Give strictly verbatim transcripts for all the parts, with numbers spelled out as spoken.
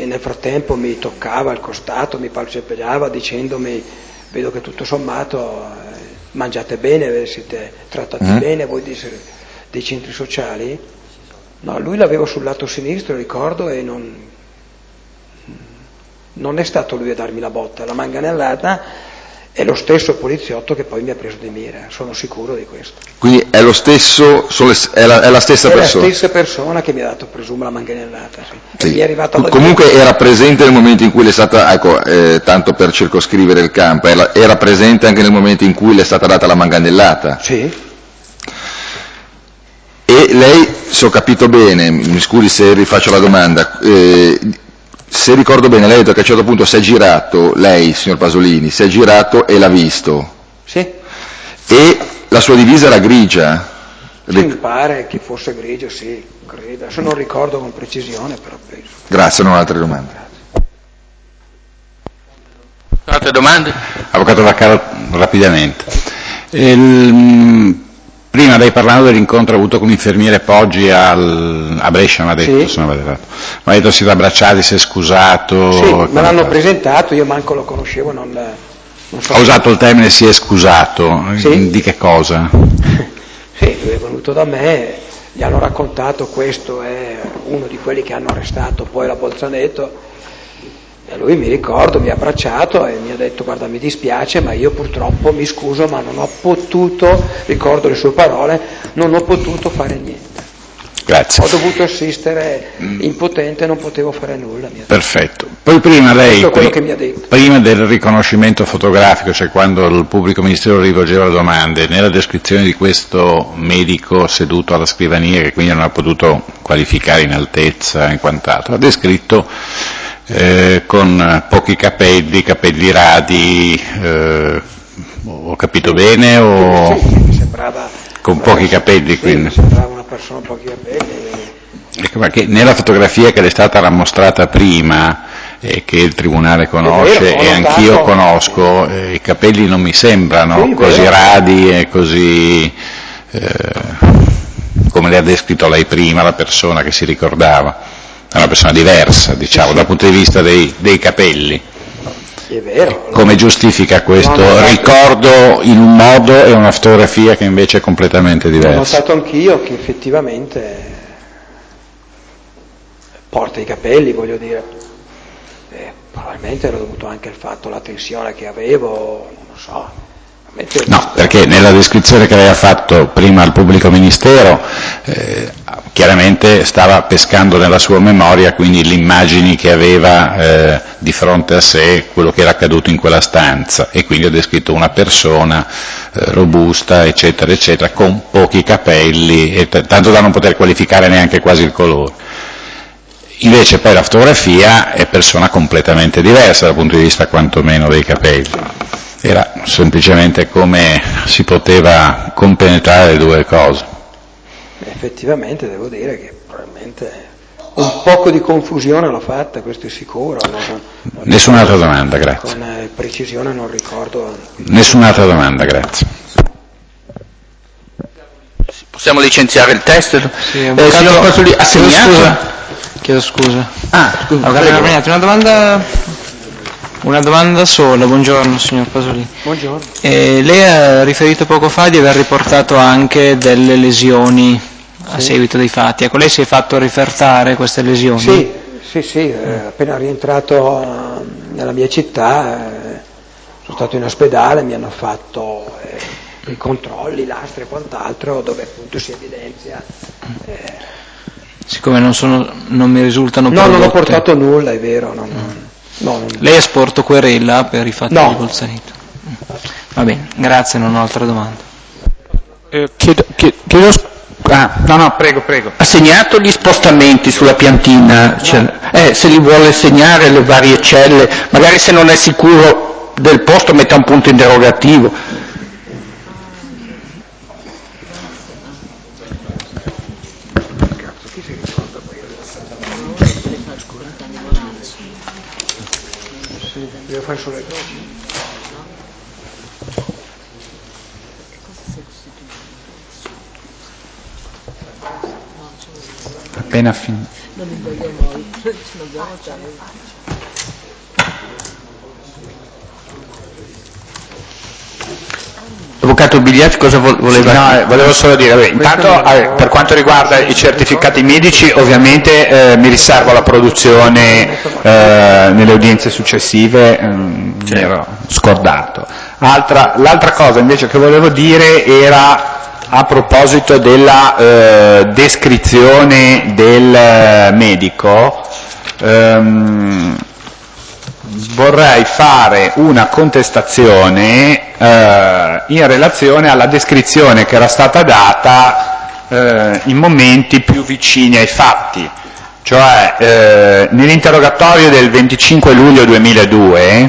e nel frattempo mi toccava il costato, mi palpeggiava dicendomi: vedo che tutto sommato eh, mangiate bene, siete trattati mm. bene voi dei, dei centri sociali. No, lui l'avevo sul lato sinistro, ricordo, e non, non è stato lui a darmi la botta, la manganellata è lo stesso poliziotto che poi mi ha preso di mira, sono sicuro di questo. Quindi è lo stesso, è la, è la stessa è persona? È la stessa persona che mi ha dato, presumo, la manganellata. Sì. Sì. Mi è arrivata la Comunque vita. Era presente nel momento in cui le è stata, ecco, eh, tanto per circoscrivere il campo, era, era presente anche nel momento in cui le è stata data la manganellata? Sì. E lei, se ho capito bene, mi scusi se rifaccio la domanda, eh, se ricordo bene, lei ha detto che a un certo punto si è girato, lei, signor Pasolini, si è girato e l'ha visto. Sì. E la sua divisa era grigia? Sì, mi pare che fosse grigio, sì, credo. Adesso non ricordo con precisione, però penso. Grazie, non ho altre domande. Grazie. Altre domande? Avvocato Vaccaro, rapidamente. Il, prima lei parlando dell'incontro avuto con l'infermiere Poggi al, a Brescia, mi ha detto, sì. se non vado errato. Mi ha detto siete abbracciati, si è scusato. Sì, me l'hanno fatto. presentato, io manco lo conoscevo, non, non so. Ha usato il termine si è scusato, sì. Di che cosa? Sì, lui è venuto da me, gli hanno raccontato questo è uno di quelli che hanno arrestato poi la Bolzaneto, e lui, mi ricordo, mi ha abbracciato e mi ha detto: guarda, mi dispiace, ma io purtroppo mi scuso, ma non ho potuto, ricordo le sue parole, non ho potuto fare niente. Grazie. Ho dovuto assistere impotente, non potevo fare nulla. Perfetto. Poi prima lei, Questo è quello che mi ha detto. Prima del riconoscimento fotografico, cioè quando il pubblico ministero rivolgeva domande, nella descrizione di questo medico seduto alla scrivania, che quindi non ha potuto qualificare in altezza e quant'altro, ha descritto eh, con pochi capelli, capelli radi, eh, ho capito sì, bene? O... Sì, mi sembrava con pochi persona, capelli, sì, quindi. mi sembrava una persona con pochi capelli. Ecco, perché nella fotografia che le è stata rammostrata prima, eh, che il Tribunale conosce vero, e notato, anch'io conosco, eh, i capelli non mi sembrano sì, così vero. radi e così, eh, come le ha descritto lei prima, la persona che si ricordava. È una persona diversa, diciamo, sì, sì. dal punto di vista dei, dei capelli. È vero. Come giustifica questo notato, ricordo in un modo e una fotografia che invece è completamente diversa? Ho notato anch'io che effettivamente porta i capelli, voglio dire, eh, probabilmente era dovuto anche al fatto, la tensione che avevo, non lo so. No, perché nella descrizione che lei ha fatto prima al pubblico ministero, eh, chiaramente stava pescando nella sua memoria quindi le immagini che aveva eh, di fronte a sé, quello che era accaduto in quella stanza, e quindi ha descritto una persona eh, robusta, eccetera, eccetera, con pochi capelli, e t- tanto da non poter qualificare neanche quasi il colore. Invece poi la fotografia è persona completamente diversa dal punto di vista quantomeno dei capelli. Era semplicemente come si poteva compenetrare le due cose. Effettivamente devo dire che probabilmente un poco di confusione l'ho fatta, questo è sicuro. Non, non Nessun'altra domanda, grazie. Con eh, precisione non ricordo. Nessun'altra domanda, grazie. Possiamo licenziare il test? Sì, eh, signor Pasolini, ha segnato? Chiedo scusa. Ah, scusa. Una domanda... Una domanda sola, buongiorno signor Pasolini. Buongiorno. Eh, lei ha riferito poco fa di aver riportato anche delle lesioni a sì. seguito dei fatti. Ecco, lei si è fatto rifertare queste lesioni? Sì, sì, sì, eh, appena rientrato eh, nella mia città, eh, sono stato in ospedale, mi hanno fatto eh, i controlli, lastre e quant'altro, dove appunto si evidenzia. Eh, Siccome non, sono, non mi risultano no, prodotte. non ho portato nulla, è vero. Non, non, no, non... Lei ha sporto querela per i fatti no. di Bolzaneto? Va bene, grazie, non ho altre domande. Eh, chiedo, chiedo, ah, no, no, prego, prego. Ha segnato gli spostamenti sulla piantina? Cioè, eh, se li vuole segnare le varie celle, magari se non è sicuro del posto metta un punto interrogativo. Devo fare solo le cose. appena finito. Avvocato Bigliacci cosa voleva? No, eh, volevo solo dire, beh, intanto eh, per quanto riguarda i certificati medici ovviamente eh, mi riservo la produzione eh, nelle udienze successive, ehm, mi ero scordato. Altra, l'altra cosa invece che volevo dire era a proposito della eh, descrizione del medico, ehm, vorrei fare una contestazione eh, in relazione alla descrizione che era stata data eh, in momenti più vicini ai fatti. Cioè eh, nell'interrogatorio del venticinque luglio duemiladue,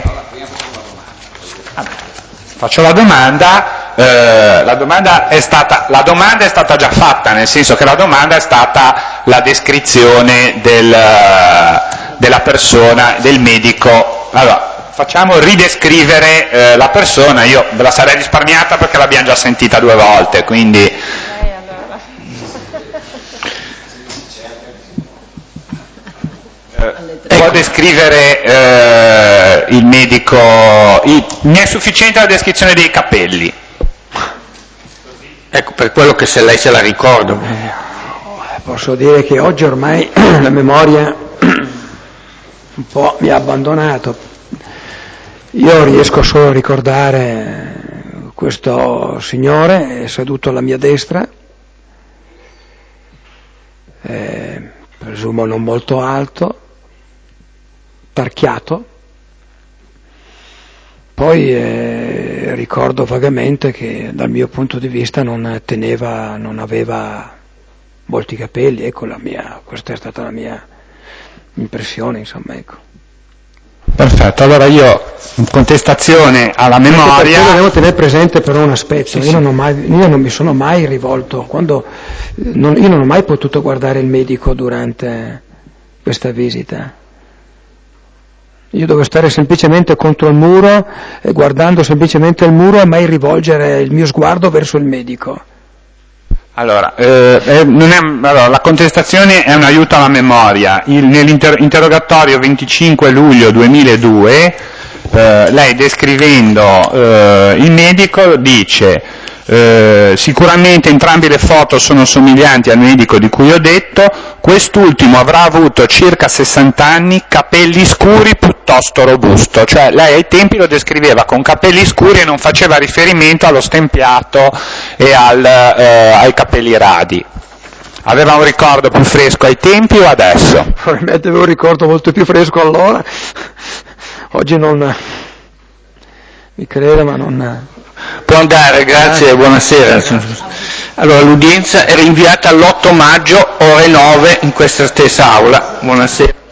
faccio la domanda, eh, la, domanda è stata, la domanda è stata già fatta, nel senso che la domanda è stata la descrizione del, della persona, del medico. Allora, facciamo ridescrivere eh, la persona, io ve la sarei risparmiata perché l'abbiamo già sentita due volte, quindi... Può descrivere eh, il medico, il, mi è sufficiente la descrizione dei capelli. Ecco, per quello che se lei se la ricorda. Posso dire che oggi ormai la memoria un po' mi ha abbandonato. Io riesco solo a ricordare questo signore seduto alla mia destra, eh, presumo non molto alto, tarchiato. Poi eh, ricordo vagamente che dal mio punto di vista non teneva, non aveva molti capelli, ecco la mia, questa è stata la mia impressione, insomma, ecco. Perfetto, allora io in contestazione alla memoria... Dobbiamo tenere presente però un aspetto, sì, io, sì. Non ho mai, io non mi sono mai rivolto, quando, non, io non ho mai potuto guardare il medico durante questa visita. Io devo stare semplicemente contro il muro e guardando semplicemente il muro e mai rivolgere il mio sguardo verso il medico. Allora, eh, eh, non è, allora, la contestazione è un aiuto alla memoria. Il, nell'interrogatorio venticinque luglio duemiladue, eh, lei descrivendo eh, il medico dice eh, sicuramente entrambe le foto sono somiglianti al medico di cui ho detto, quest'ultimo avrà avuto circa sessanta anni, capelli scuri, piuttosto robusto, cioè lei ai tempi lo descriveva con capelli scuri e non faceva riferimento allo stempiato e al, eh, ai capelli radi. Aveva un ricordo più fresco ai tempi o adesso? Probabilmente avevo un ricordo molto più fresco allora, oggi non mi credo, ma non... Può andare, grazie, ah, buonasera. Allora, l'udienza è rinviata all'otto maggio, ore nove, in questa stessa aula. Buonasera.